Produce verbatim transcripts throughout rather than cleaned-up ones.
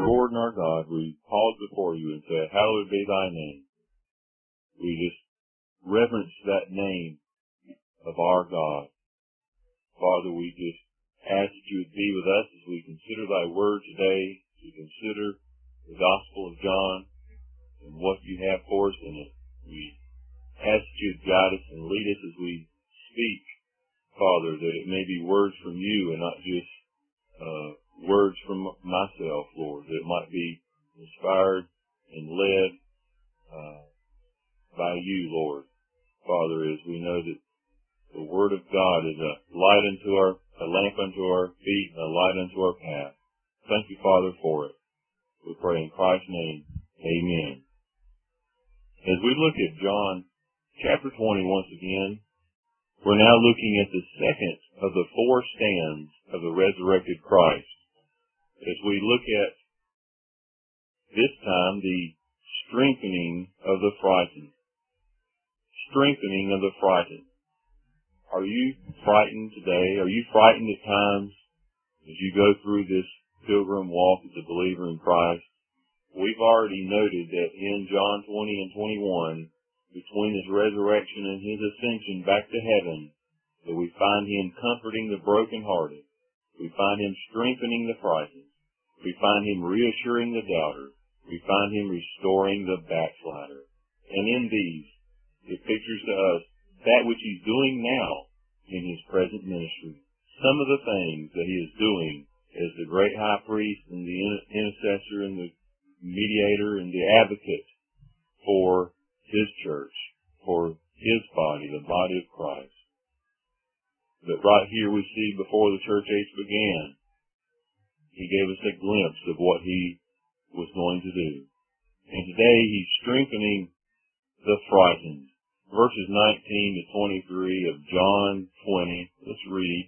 Lord and our God, we pause before you and say, hallowed be thy name. We just reverence that name of our God. Father, we just ask that you would be with us as we consider thy word today, as we consider the Gospel of John and what you have for us in it. We ask that you would guide us and lead us as we speak, Father, that it may be words from you and not just uh, words from myself, Lord, that it might be inspired and led uh, by you, Lord. Father, as we know that the Word of God is a light unto our, a lamp unto our feet, and a light unto our path. Thank you, Father, for it. We pray in Christ's name. Amen. As we look at John chapter twenty once again, we're now looking at the second of the four stands of the resurrected Christ. As we look at this time the strengthening of the frightened. Strengthening of the frightened. Are you frightened today? Are you frightened at times as you go through this pilgrim walk as a believer in Christ? We've already noted that in John twenty and twenty-one, between his resurrection and his ascension back to heaven, that we find him comforting the brokenhearted. We find him strengthening the frightened. We find him reassuring the doubter. We find him restoring the backslider. And in these, it pictures to us that which he's doing now in his present ministry. Some of the things that he is doing as the great high priest and the intercessor and the mediator and the advocate for his church, for his body, the body of Christ. But right here we see before the church age began, he gave us a glimpse of what he was going to do. And today he's strengthening the frightened. Verses nineteen to twenty-three of John twenty. Let's read.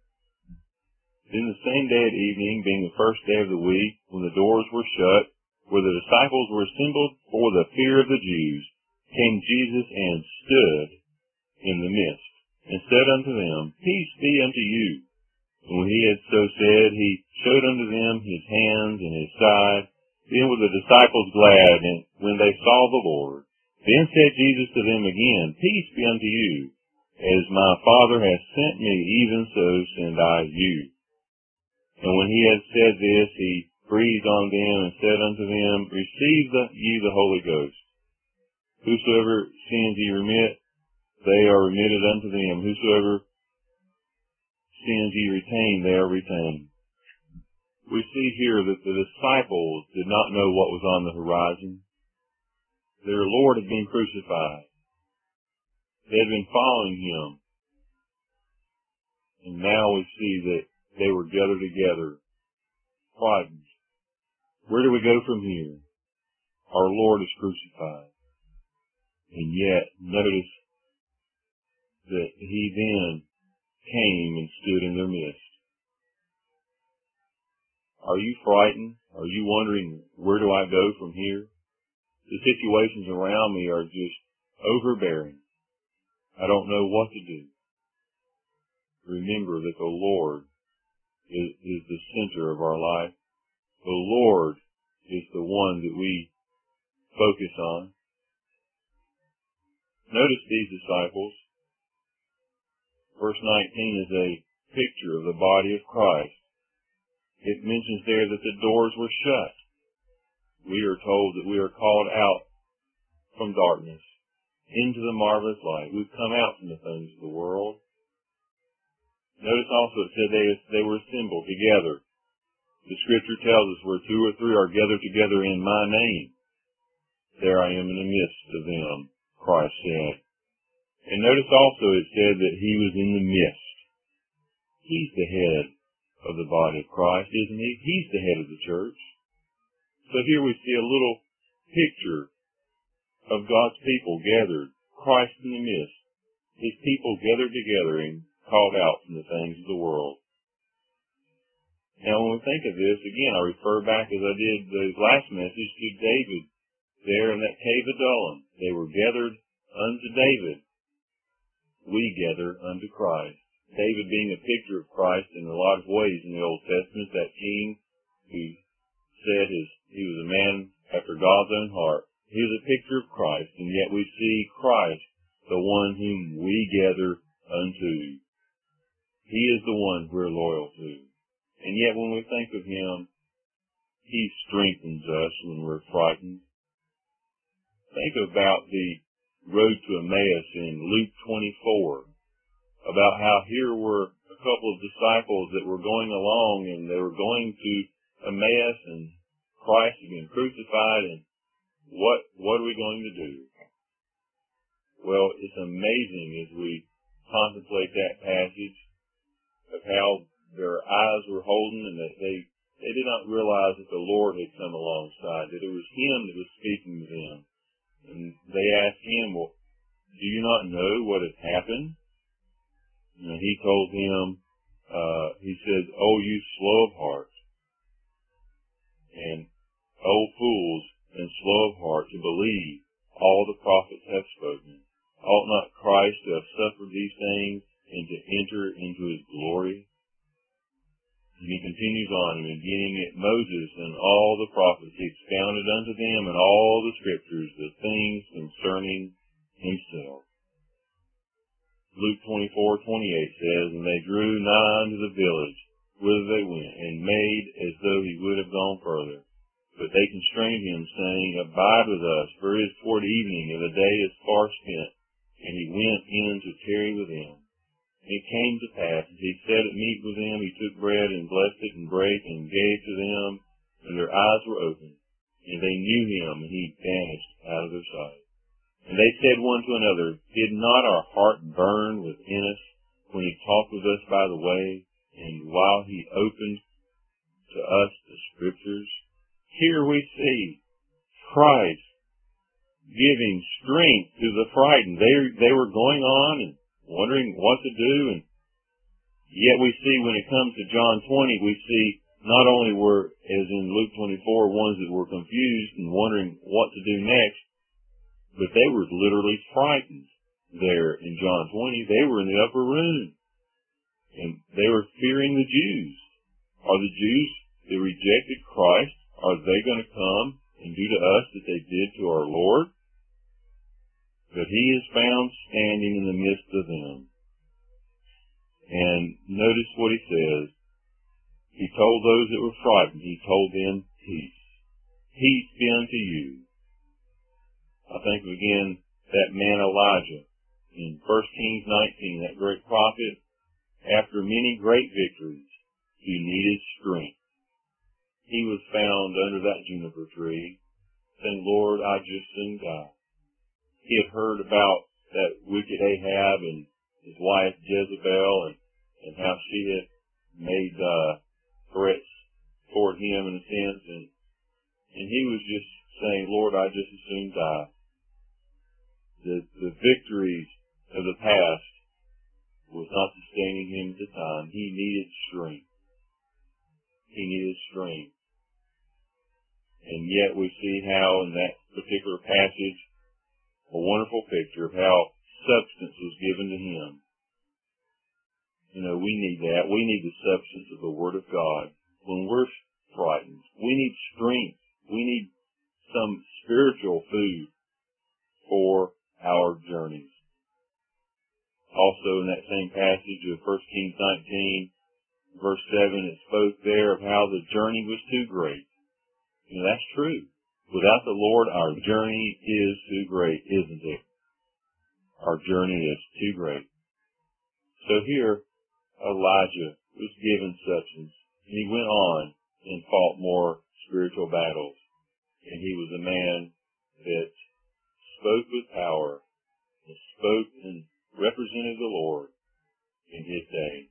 Then the same day at evening, being the first day of the week, when the doors were shut, where the disciples were assembled for the fear of the Jews, came Jesus and stood in the midst, and said unto them, Peace be unto you. And when he had so said, he showed unto them his hands and his side. Then were the disciples glad, and when they saw the Lord. Then said Jesus to them again, Peace be unto you. As my Father hath sent me, even so send I you. And when he had said this, he breathed on them and said unto them, Receive the, ye the Holy Ghost. Whosoever sins ye remit, they are remitted unto them. Whosoever sins ye retain, they are retained. We see here that the disciples did not know what was on the horizon. Their Lord had been crucified. They had been following him. And now we see that they were gathered together, frightened. Where do we go from here? Our Lord is crucified. And yet, notice that he then came and stood in their midst. Are you frightened? Are you wondering, where do I go from here? The situations around me are just overbearing. I don't know what to do. Remember that the Lord is, is the center of our life. The Lord is the one that we focus on. Notice these disciples. Verse nineteen is a picture of the body of Christ. It mentions there that the doors were shut. We are told that we are called out from darkness into the marvelous light. We've come out from the things of the world. Notice also it said they, they were assembled together. The scripture tells us where two or three are gathered together in my name, there I am in the midst of them, Christ said. And notice also it said that he was in the midst. He's the head of the body of Christ, isn't he? He's the head of the church. So here we see a little picture of God's people gathered, Christ in the midst, his people gathered together and called out from the things of the world. Now when we think of this, again, I refer back as I did the last message to David there in that cave of Adullam. They were gathered unto David. We gather unto Christ. David being a picture of Christ in a lot of ways in the Old Testament, that king who said his God's own heart. He is a picture of Christ, and yet we see Christ, the one whom we gather unto. He is the one we're loyal to. And yet when we think of him, he strengthens us when we're frightened. Think about the road to Emmaus in Luke twenty-four, about how here were a couple of disciples that were going along, and they were going to Emmaus, and Christ had been crucified, and what what are we going to do? Well, it's amazing as we contemplate that passage of how their eyes were holding, and that they they did not realize that the Lord had come alongside, that it was him that was speaking to them. And they asked him, well, do you not know what has happened? And he told him, uh, he said, oh, you slow of heart, and oh, fools, and slow of heart to believe all the prophets have spoken. Ought not Christ to have suffered these things and to enter into his glory? And he continues on, and beginning at Moses and all the prophets, he expounded unto them in all the scriptures the things concerning himself. Luke twenty-four twenty-eight says, and they drew nigh unto the village whither they went, and made as though he would have gone further. But they constrained him, saying, abide with us, for it is toward evening, and the day is far spent. And he went in to tarry with them. And it came to pass, as he sat at meat with them, he took bread, and blessed it, and brake, and gave to them, and their eyes were opened. And they knew him, and he vanished out of their sight. And they said one to another, did not our heart burn within us, when he talked with us by the way, and while he opened to us the scriptures? Here we see Christ giving strength to the frightened. They, they were going on and wondering what to do, and yet we see when it comes to John twenty, we see not only were, as in Luke twenty-four, ones that were confused and wondering what to do next, but they were literally frightened there in John twenty. They were in the upper room, and they were fearing the Jews. Are the Jews that rejected Christ, are they going to come and do to us that they did to our Lord? But he is found standing in the midst of them. And notice what he says. He told those that were frightened, he told them peace. Peace be unto you. I think again that man Elijah in First Kings nineteen, that great prophet, after many great victories, he needed strength. He was found under that juniper tree, saying, Lord, I just soon die. He had heard about that wicked Ahab and his wife Jezebel, and, and how she had made uh, threats toward him in a sense, and and he was just saying, Lord, I just as soon die. The, the victories of the past was not sustaining him at the time. He needed strength. He needed strength. And yet we see how in that particular passage, a wonderful picture of how substance was given to him. You know, we need that. We need the substance of the Word of God. When we're frightened, we need strength. We need some spiritual food for our journeys. Also in that same passage of First Kings nineteen, verse seven, it spoke there of how the journey was too great. You know, that's true. Without the Lord, our journey is too great, isn't it? Our journey is too great. So here, Elijah was given substance, and he went on and fought more spiritual battles. And he was a man that spoke with power, and spoke and represented the Lord in his day.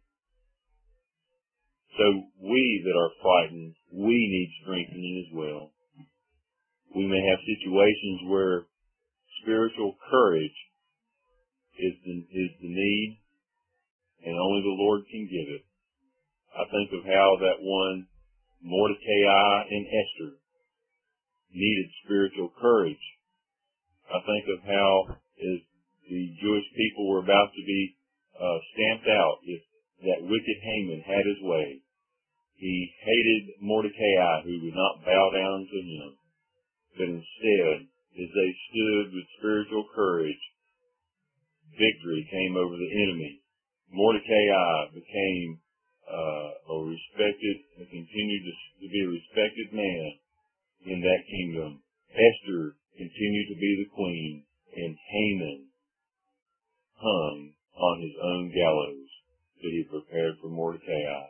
So we that are frightened, we need strengthening as well. We may have situations where spiritual courage is the, is the need, and only the Lord can give it. I think of how that one Mordecai and Esther needed spiritual courage. I think of how, as the Jewish people were about to be uh, stamped out, if that wicked Haman had his way, he hated Mordecai, who would not bow down to him. but instead, as they stood with spiritual courage, victory came over the enemy. Mordecai became uh, a respected and continued to, to be a respected man in that kingdom. Esther continued to be the queen, and Haman hung on his own gallows that he prepared for Mordecai.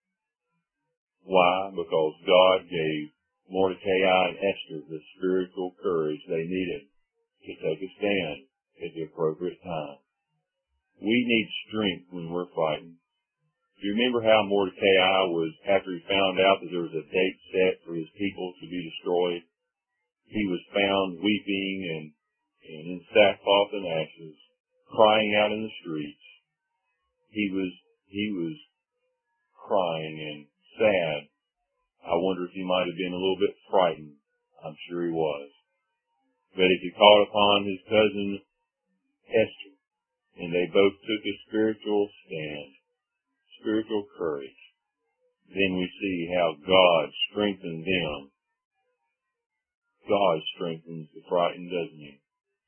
Why? Because God gave Mordecai and Esther the spiritual courage they needed to take a stand at the appropriate time. We need strength when we're fighting. Do you remember how Mordecai was, after he found out that there was a date set for his people to be destroyed, he was found weeping and, and in sackcloth and ashes, crying out in the streets. He was, he was crying and sad. I wonder if he might have been a little bit frightened. I'm sure he was. But if he called upon his cousin Esther, and they both took a spiritual stand, spiritual courage, then we see how God strengthened them. God strengthens the frightened, doesn't he?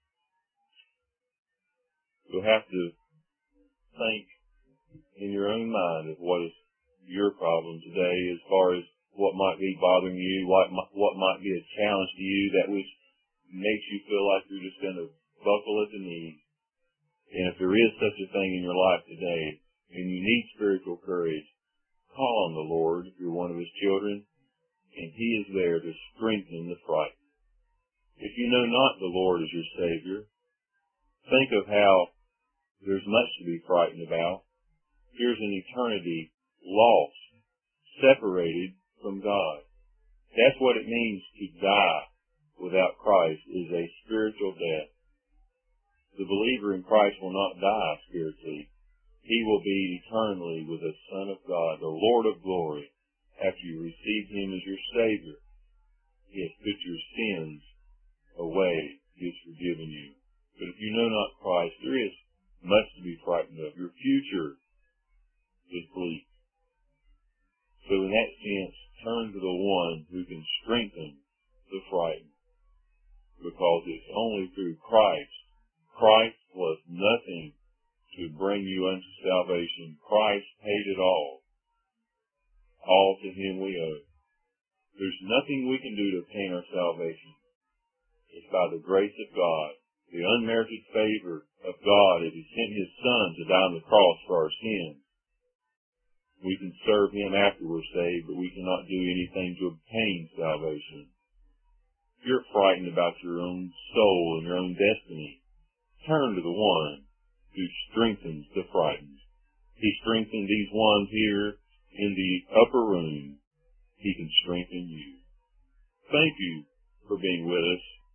You'll have to think in your own mind of what is your problem today as far as what might be bothering you, what might, what might be a challenge to you that which makes you feel like you're just going to buckle at the knees. And if there is such a thing in your life today, and you need spiritual courage, call on the Lord if you're one of his children, and he is there to strengthen the frightened. If you know not the Lord as your Savior, think of how there's much to be frightened about. Here's an eternity lost, separated from God. That's what it means to die without Christ, is a spiritual death. The believer in Christ will not die spiritually. He will be eternally with the Son of God, the Lord of glory, after you receive him as your Savior. He has put your sins away. He has forgiven you. But if you know not Christ, there is much to be frightened of. Your future is bleak. So in that sense, turn to the one who can strengthen the frightened. Because it's only through Christ. Christ was nothing to bring you unto salvation. Christ paid it all. All to him we owe. There's nothing we can do to obtain our salvation. It's by the grace of God, the unmerited favor of God as he sent his Son to die on the cross for our sins. We can serve him after we're saved, but we cannot do anything to obtain salvation. If you're frightened about your own soul and your own destiny, turn to the one who strengthens the frightened. He strengthened these ones here in the upper room. He can strengthen you. Thank you for being with us.